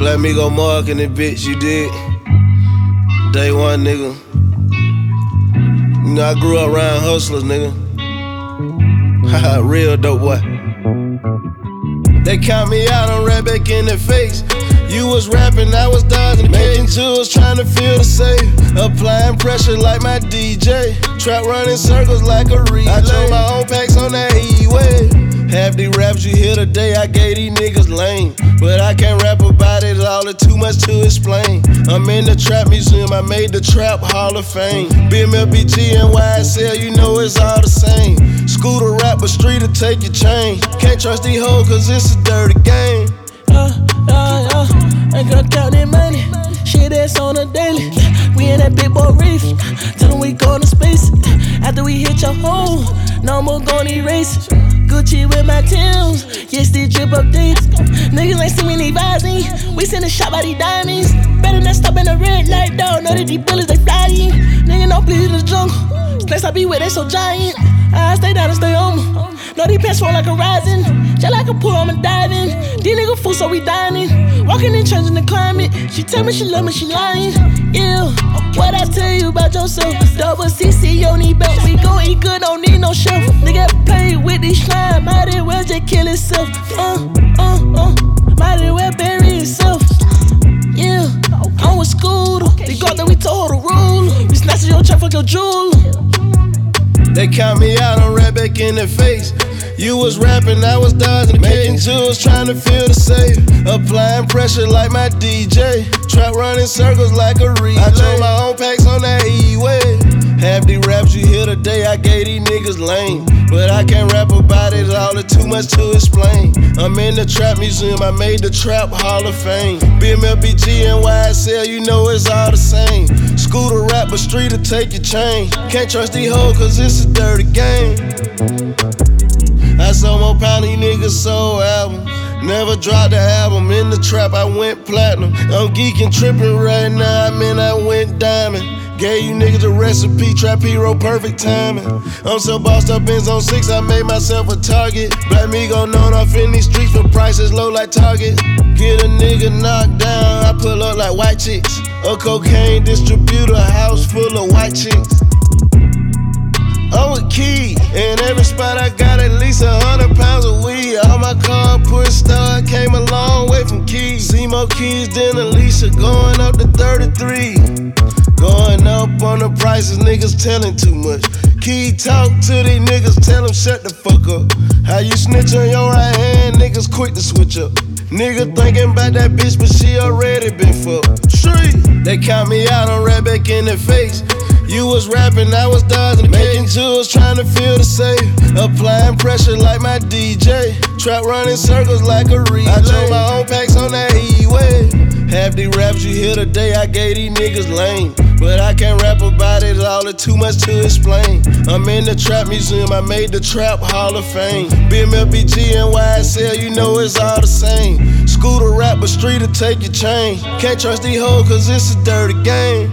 Black Migo Mark in it, bitch, you did. Day one, nigga. You know, I grew up around hustlers, nigga. Haha, real dope boy. They count me out on right back in their face. You was rapping, I was dodging, making jewels, trying to feel the safe. Applying pressure like my DJ. Trap running circles like a relay. I drove my own packs on that E-way. Half the raps you hear today, I gave these niggas lame. But I can't rap about it all, it's too much to explain. I'm in the trap museum, I made the trap Hall of Fame. BMLBG and YSL, you know it's all the same. Scooter rap, but street'll take your chain. Can't trust these hoes, cause it's a dirty game. Ain't gonna count that money, shit that's on a daily. We in that big boy reef, tell them we going to space. After we hit your home, no more gon' erase. Gucci with my Timbs, yeah, still drip updates. Niggas ain't see me need visine, we send a shot by these diamonds. Better not stop in the red light, dog, know that these bullets they flying. Nigga don't bleed in the jungle, place I be with they so giant. I stay down and stay on me. Know these pants roll like a rising, just like a pool, I'ma dive in. These niggas fool, so we dining. Walking and changing the climate. She tell me she love me, she lying. Yeah, what I tell you about yourself? Double CC on these belt, we gon' eat good, don't need no chef. Nigga play with these slime, might as well just kill itself. Might as well bury itself. Yeah, I'm with Scooter. They got that we told her the rule. We snatchin' your check, fuck your jewel. They count me out on right back in their face. You was rapping, I was dodging, making jewels, trying to feel the safe. Applying pressure like my DJ. Trap running circles like a relay. I drove my own packs on that E-way. Half the raps you hear today, I gave these niggas lame. But I can't rap about it all, it's too much to explain. I'm in the trap museum, I made the trap Hall of Fame. BMLBG and YSL, you know it's all the same. Scooter rap, but street'll take your chain. Can't trust these hoes, cause it's a dirty game. I sold more pound, these niggas sold albums. Never dropped the album, in the trap I went platinum. I'm geeking, tripping right now, I went diamond. Gave you niggas a recipe, trap hero, perfect timing. I'm so bossed up in zone 6, I made myself a target. Black Migo known off in these streets for prices low like Target. Get a nigga knocked down, I pull up like white chicks. A cocaine distributor, a house full of white chicks. I'm with Key, in every spot I got at least 100 pounds of weed. All my car push start, came a long way from Keys. See more keys than Alicia, going up to 33. Going up on the prices, niggas telling too much. Key talk to these niggas, tell them shut the fuck up. How you snitch on your right hand, niggas quick to switch up. Nigga thinking about that bitch, but she already been fucked. Street, they count me out on right back in their face. You was rapping, I was dodging, making jewels, trying to feel the safe. Applying pressure like my DJ. Trap running circles like a relay. I drove my own packs on that E-way. Half the raps you hear today, I gave these niggas lame. But I can't rap about it all, it's too much to explain. I'm in the trap museum, I made the trap Hall of Fame. BMLBG and YSL, you know it's all the same. Scooter rap, but street'll take your chain. Can't trust these hoes, cause it's a dirty game.